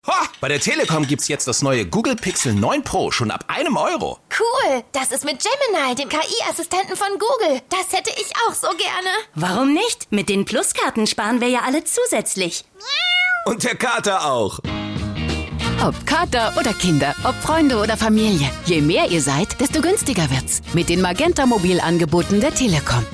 Ha! Bei der Telekom gibt's jetzt das neue Google Pixel 9 Pro schon ab €1. Cool, das ist mit Gemini, dem KI-Assistenten von Google. Das hätte ich auch so gerne. Warum nicht? Mit den Pluskarten sparen wir ja alle zusätzlich. Und der Kater auch. Ob Kater oder Kinder, ob Freunde oder Familie. Je mehr ihr seid, desto günstiger wird's. Mit den Magenta-Mobilangeboten der Telekom.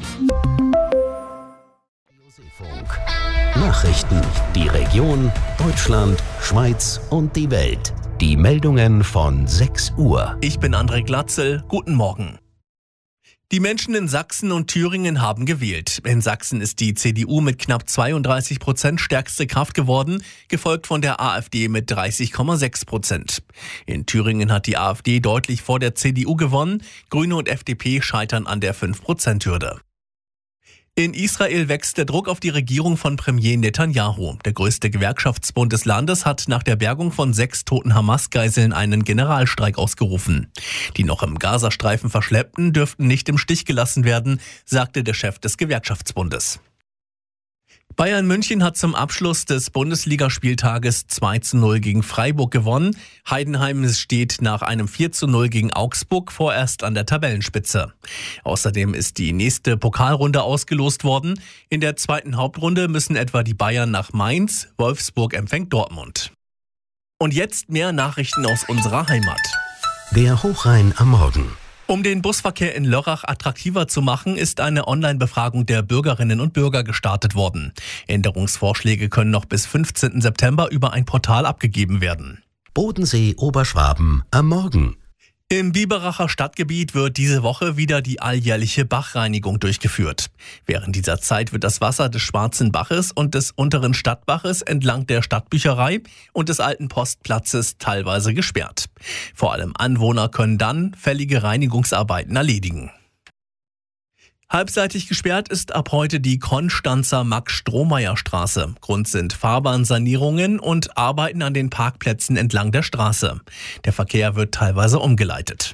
Nachrichten, die Region, Deutschland, Schweiz und die Welt. Die Meldungen von 6 Uhr. Ich bin André Glatzel. Guten Morgen. Die Menschen in Sachsen und Thüringen haben gewählt. In Sachsen ist die CDU mit knapp 32% stärkste Kraft geworden, gefolgt von der AfD mit 30,6%. In Thüringen hat die AfD deutlich vor der CDU gewonnen. Grüne und FDP scheitern an der 5%-Hürde. In Israel wächst der Druck auf die Regierung von Premier Netanyahu. Der größte Gewerkschaftsbund des Landes hat nach der Bergung von 6 toten Hamas-Geiseln einen Generalstreik ausgerufen. Die noch im Gazastreifen Verschleppten dürften nicht im Stich gelassen werden, sagte der Chef des Gewerkschaftsbundes. Bayern München hat zum Abschluss des Bundesligaspieltages 2:0 gegen Freiburg gewonnen. Heidenheim steht nach einem 4:0 gegen Augsburg vorerst an der Tabellenspitze. Außerdem ist die nächste Pokalrunde ausgelost worden. In der zweiten Hauptrunde müssen etwa die Bayern nach Mainz, Wolfsburg empfängt Dortmund. Und jetzt mehr Nachrichten aus unserer Heimat. Der Hochrhein am Morgen. Um den Busverkehr in Lörrach attraktiver zu machen, ist eine Online-Befragung der Bürgerinnen und Bürger gestartet worden. Änderungsvorschläge können noch bis 15. September über ein Portal abgegeben werden. Bodensee, Oberschwaben am Morgen. Im Biberacher Stadtgebiet wird diese Woche wieder die alljährliche Bachreinigung durchgeführt. Während dieser Zeit wird das Wasser des Schwarzen Baches und des unteren Stadtbaches entlang der Stadtbücherei und des alten Postplatzes teilweise gesperrt. Vor allem Anwohner können dann fällige Reinigungsarbeiten erledigen. Halbseitig gesperrt ist ab heute die Konstanzer Max-Strohmeier-Straße. Grund sind Fahrbahnsanierungen und Arbeiten an den Parkplätzen entlang der Straße. Der Verkehr wird teilweise umgeleitet.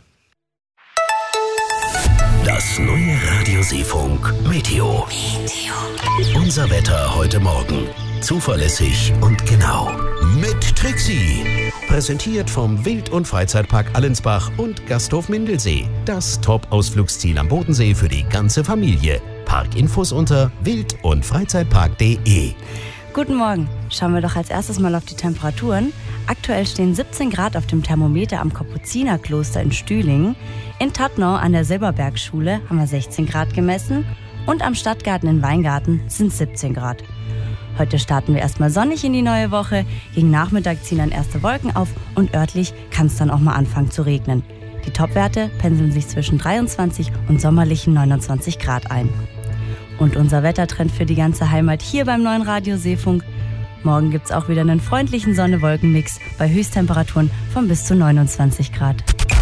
Das neue Radio Seefunk Meteo. Unser Wetter heute Morgen. Zuverlässig und genau. Mit Trixie. Präsentiert vom Wild- und Freizeitpark Allensbach und Gasthof Mindelsee. Das Top-Ausflugsziel am Bodensee für die ganze Familie. Parkinfos unter wildundfreizeitpark.de. Guten Morgen. Schauen wir doch als erstes mal auf die Temperaturen. Aktuell stehen 17 Grad auf dem Thermometer am Kapuzinerkloster in Stühlingen. In Todtnau an der Silberbergschule haben wir 16 Grad gemessen. Und am Stadtgarten in Weingarten sind 17 Grad. Heute starten wir erstmal sonnig in die neue Woche. Gegen Nachmittag ziehen dann erste Wolken auf und örtlich kann es dann auch mal anfangen zu regnen. Die Topwerte pendeln sich zwischen 23 und sommerlichen 29 Grad ein. Und unser Wettertrend für die ganze Heimat hier beim neuen Radio Seefunk. Morgen gibt's auch wieder einen freundlichen Sonne-Wolken-Mix bei Höchsttemperaturen von bis zu 29 Grad.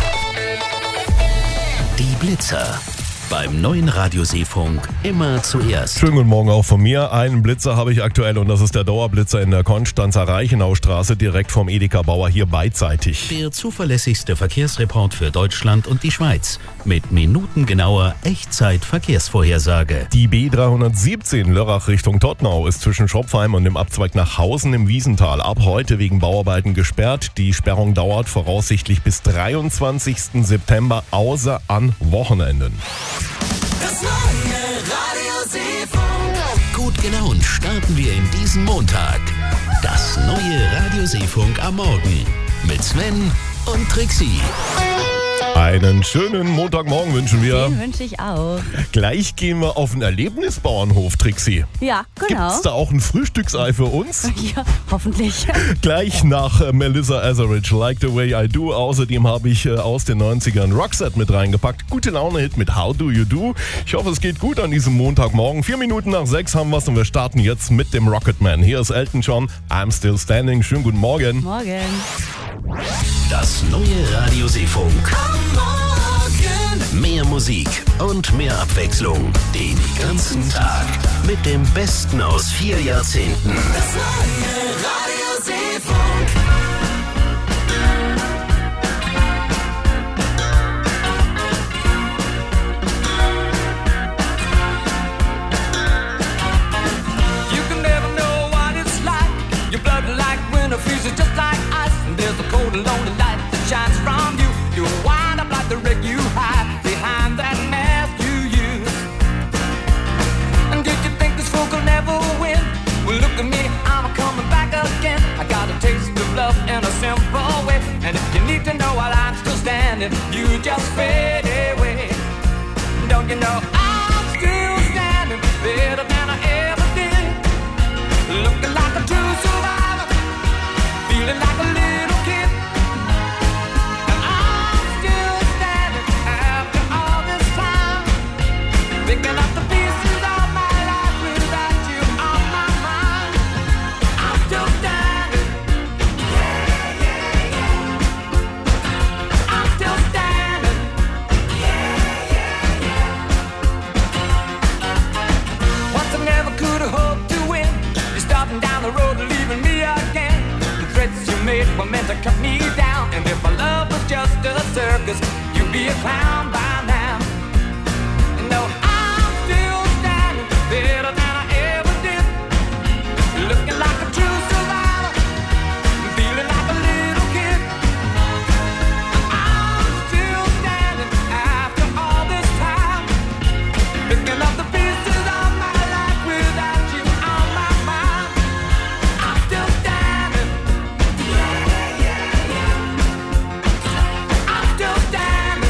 Die Blitzer. Beim neuen Radio Seefunk immer zuerst. Schönen guten Morgen auch von mir. Einen Blitzer habe ich aktuell und das ist der Dauerblitzer in der Konstanzer Reichenaustraße direkt vom Edeka Bauer hier beidseitig. Der zuverlässigste Verkehrsreport für Deutschland und die Schweiz. Mit minutengenauer Echtzeit-Verkehrsvorhersage. Die B317 Lörrach Richtung Todtnau ist zwischen Schopfheim und dem Abzweig nach Hausen im Wiesental ab heute wegen Bauarbeiten gesperrt. Die Sperrung dauert voraussichtlich bis 23. September, außer an Wochenenden. Das neue Radio Seefunk. Gut gelaunt starten wir in diesen Montag. Das neue Radio Seefunk am Morgen. Mit Sven und Trixie. Einen schönen Montagmorgen wünschen wir. Den wünsche ich auch. Gleich gehen wir auf den Erlebnisbauernhof, Trixie. Ja, genau. Gibt's da auch ein Frühstücksei für uns? Ja, hoffentlich. Gleich nach Melissa Etheridge, Like the Way I Do. Außerdem habe ich aus den 90ern Roxette mit reingepackt. Gute Laune-Hit mit How Do You Do. Ich hoffe, es geht gut an diesem Montagmorgen. 4 Minuten nach 6 haben wir es und wir starten jetzt mit dem Rocketman. Hier ist Elton John, I'm Still Standing. Schönen guten Morgen. Morgen. Das neue Radio Seefunk. Mehr Musik und mehr Abwechslung. Den ganzen Tag. Mit dem Besten aus 4 Jahrzehnten. Das neue Radio Seefunk. You can never know what it's like. Your blood like winter freezes just like minute you just fade away. Don't you know I'm still standing better than I ever did, looking like a true survivor, feeling like a little kid. And I'm still standing after all this time, picking up the pieces of my life without you on my mind. I'm still standing. I'm still standing. Once I never could have hoped to win. You're starting down the road and leaving me again. The threats you made were meant to cut me down. And if my love was just a circus, you'd be a clown by now. No, I'm still standing better than I ever did, looking like a true survivor, feeling like a little kid. I'm still standing after all this time, picking up the pieces of my life without you on my mind. I'm still standing. I'm still standing.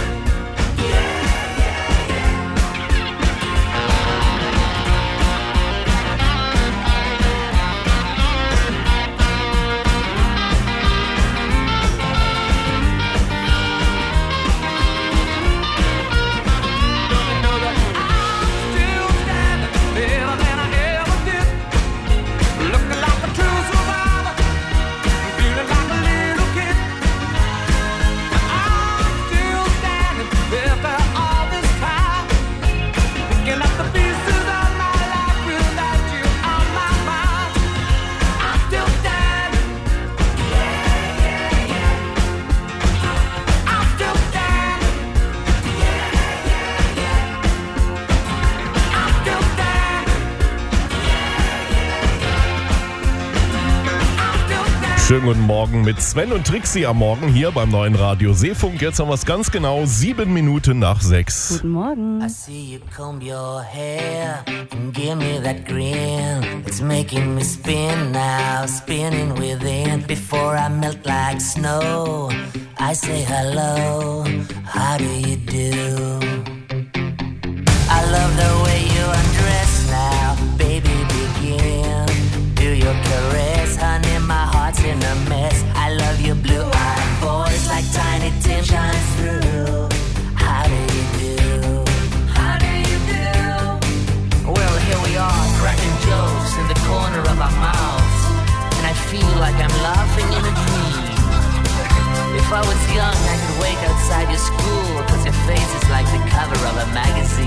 Schönen guten Morgen mit Sven und Trixie am Morgen hier beim neuen Radio Seefunk. Jetzt haben wir es ganz genau 7 Minuten nach 6. Guten Morgen. I see you comb your hair and give me that grin. It's making me spin now, spinning within. Before I melt like snow, I say hello, how do you do? I love the way you undress now, baby, begin. Do your caress, honey, my heart's in a mess. I love your blue-eyed voice like Tiny Tim shines through. How do you do? How do you do? Well, here we are, cracking jokes in the corner of our mouths, and I feel like I'm laughing in a dream. If I was young, I could wait outside your school, 'cause your face is like the cover of a magazine.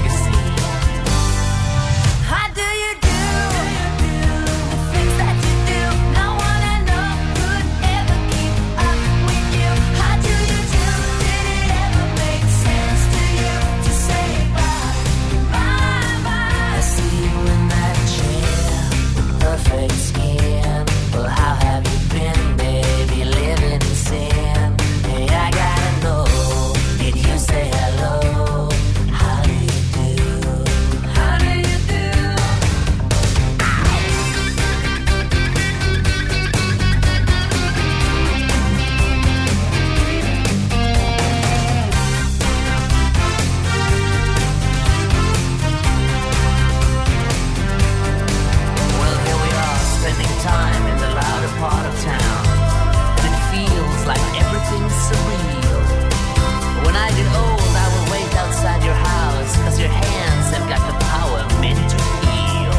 How do you do? The things that you do, no one I know could ever keep up with you. How do you do? Did it ever make sense to you to say bye, bye, bye? I see you in that chair, perfect skin. Well, how have you been, baby, living in sin? Hey, I gotta know, did you say hello? How do you do? How do you do? Well, here we are, spending time in the louder part of town, and it feels like everything's surreal. When I get old, I will wait outside your house, 'cause your hands have got the power meant to heal.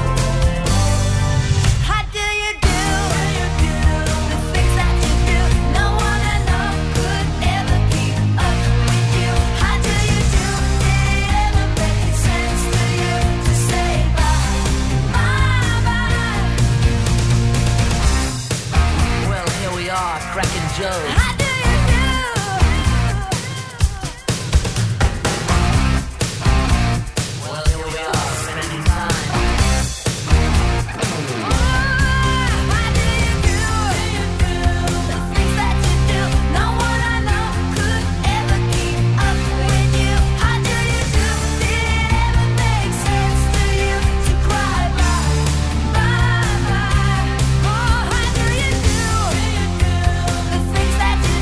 How do you do? The things that you do, no one I know could ever keep up with you. How do you do? Did it ever make sense to you to say bye, bye, bye? Well, here we are, cracking jokes. How do you do? Well, here we are, spending time. How do you do? The things that you do, no one I know could ever keep up with you. How do you do? Did it ever make sense to you to cry bye, bye, bye? Oh, how do you do? The things that you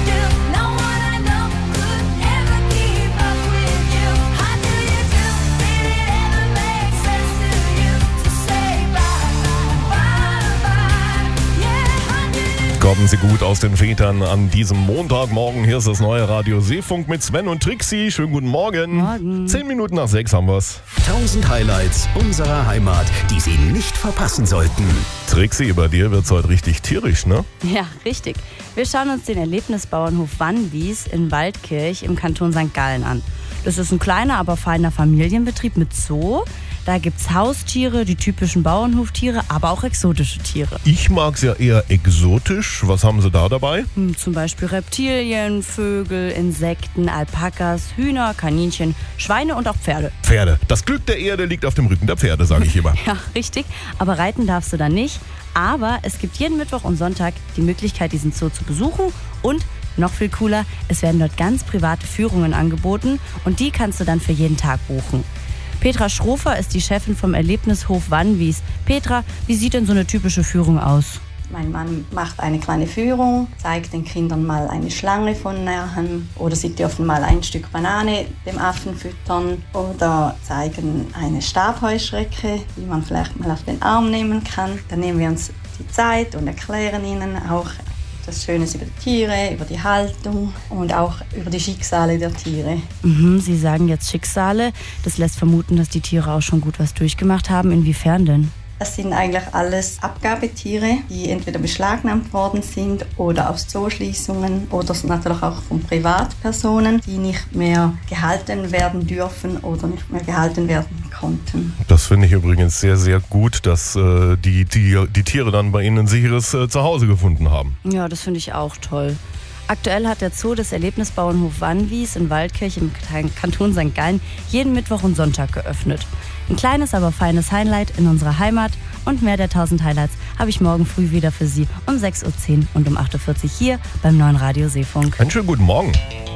Werden Sie gut aus den Vätern an diesem Montagmorgen. Hier ist das neue Radio Seefunk mit Sven und Trixie. Schönen guten Morgen. Morgen. 10 Minuten nach 6 haben wir's. 1000 Highlights unserer Heimat, die Sie nicht verpassen sollten. Trixie, bei dir wird's heute richtig tierisch, ne? Ja, richtig. Wir schauen uns den Erlebnisbauernhof Wannwies in Waldkirch im Kanton St. Gallen an. Das ist ein kleiner, aber feiner Familienbetrieb mit Zoo. Da gibt's Haustiere, die typischen Bauernhoftiere, aber auch exotische Tiere. Ich mag's ja eher exotisch. Was haben Sie da dabei? Zum Beispiel Reptilien, Vögel, Insekten, Alpakas, Hühner, Kaninchen, Schweine und auch Pferde. Pferde. Das Glück der Erde liegt auf dem Rücken der Pferde, sage ich immer. Ja, richtig. Aber reiten darfst du dann nicht. Aber es gibt jeden Mittwoch und Sonntag die Möglichkeit, diesen Zoo zu besuchen. Und noch viel cooler, es werden dort ganz private Führungen angeboten. Und die kannst du dann für jeden Tag buchen. Petra Schrofer ist die Chefin vom Erlebnishof Wannwies. Petra, wie sieht denn so eine typische Führung aus? Mein Mann macht eine kleine Führung, zeigt den Kindern mal eine Schlange von Nahen oder sie dürfen mal ein Stück Banane dem Affen füttern oder zeigen eine Stabheuschrecke, die man vielleicht mal auf den Arm nehmen kann. Dann nehmen wir uns die Zeit und erklären ihnen auch das Schöne über die Tiere, über die Haltung und auch über die Schicksale der Tiere. Sie sagen jetzt Schicksale. Das lässt vermuten, dass die Tiere auch schon gut was durchgemacht haben. Inwiefern denn? Das sind eigentlich alles Abgabetiere, die entweder beschlagnahmt worden sind oder aus Zooschließungen oder natürlich auch von Privatpersonen, die nicht mehr gehalten werden dürfen oder nicht mehr gehalten werden konnten. Das finde ich übrigens sehr, sehr gut, dass die Tiere dann bei Ihnen ein sicheres Zuhause gefunden haben. Ja, das finde ich auch toll. Aktuell hat der Zoo des Erlebnisbauernhof Wannwies in Waldkirch im Kanton St. Gallen jeden Mittwoch und Sonntag geöffnet. Ein kleines, aber feines Highlight in unserer Heimat und mehr der 1000 Highlights habe ich morgen früh wieder für Sie um 6.10 Uhr und um 8.40 Uhr hier beim neuen Radio Seefunk. Einen schönen guten Morgen.